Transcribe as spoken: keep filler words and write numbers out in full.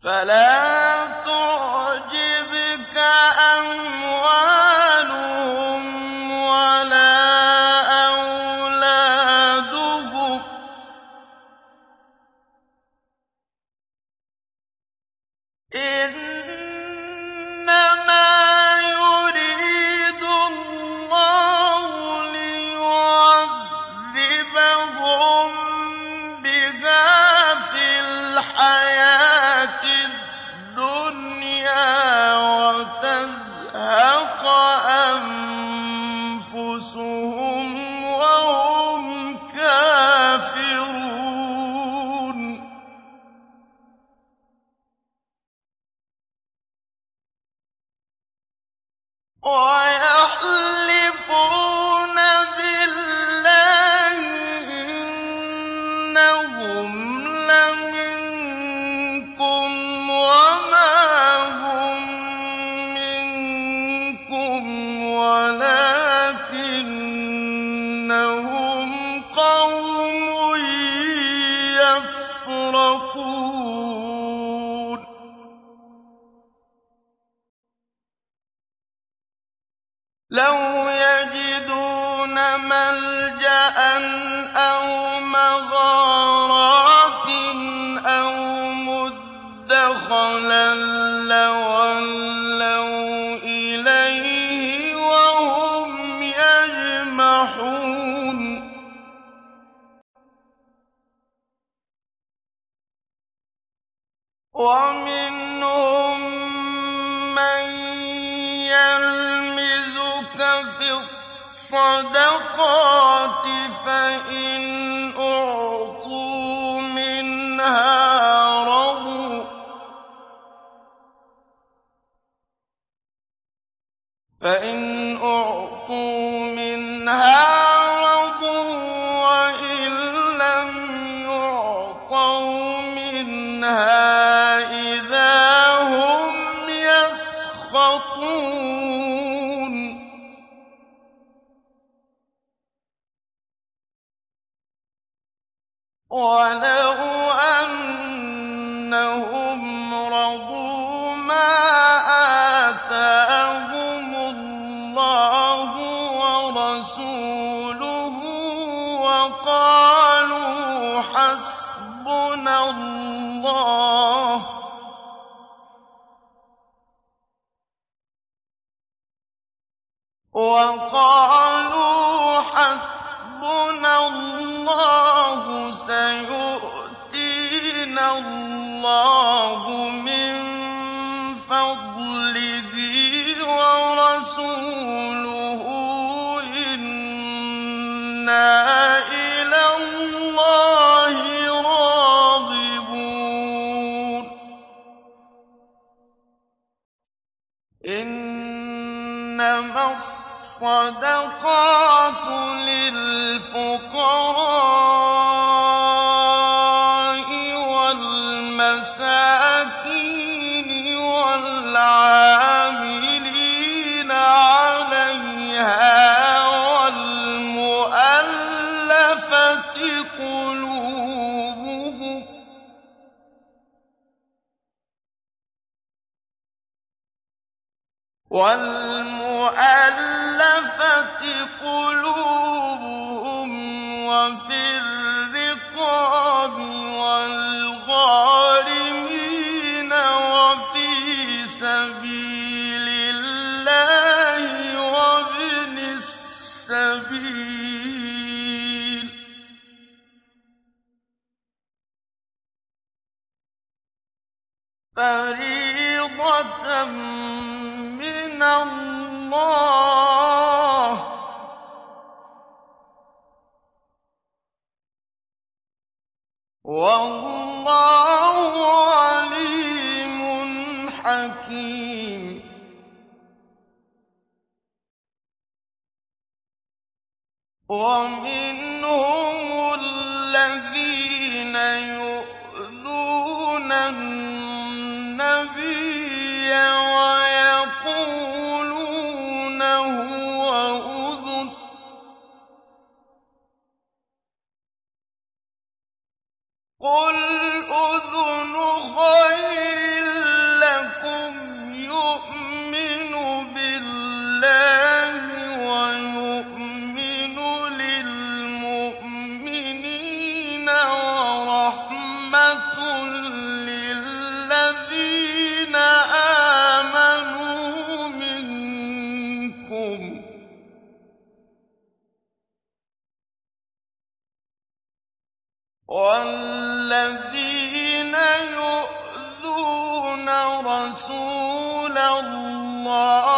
فلا تعجبك أموالهم ولا أولادهم إنما يريد الله ليعذبهم بها في الحياة الدنيا وتزهق أنفسهم وهم كافرون ويحلفون بالله إنهم لمنكم وما هم منكم ولكنهم قوم يفرقون لو يجدون ملجأ أو مغارات أو مدخلا لولوا إليه وهم يجمحون ومنهم من يلمزك في الصدقات فإن أعطوا منها رضوا فإن أعطوا منها رضوا وإن لم يعطوا منها إذا هم يسخطون ولو أنهم رضوا ما آتاهم الله ورسوله وقالوا حسبنا الله وقالوا حسبنا الله سيؤتينا الله من فضله ورسوله إنا إلى الله راغبون إنما الصدقات للفقراء والمساكين والعاملين عليها والمؤلفة قلوبهم والمؤلفة قلوبهم وفي الرقاب والغارمين وفي سبيل الله وابن السبيل فريضة من الله والله عليم حكيم ومنهم الذين يؤذون النبي ويقولون هو أذن قل أذن خير وَالَّذِينَ يُؤْذُونَ رَسُولَ اللَّهِ